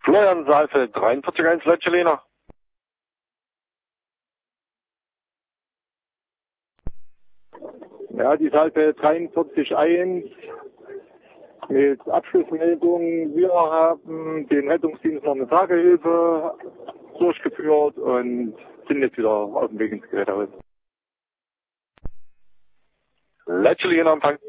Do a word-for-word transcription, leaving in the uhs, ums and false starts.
Florian Saalfeld, dreiundvierzig eins Leccelina. Ja, die Saalfeld dreiundvierzig eins mit Abschlussmeldung. Wir haben den Rettungsdienst noch eine Tagehilfe durchgeführt und sind jetzt wieder auf dem Weg ins Gerätehaus. Leccelina Empfang.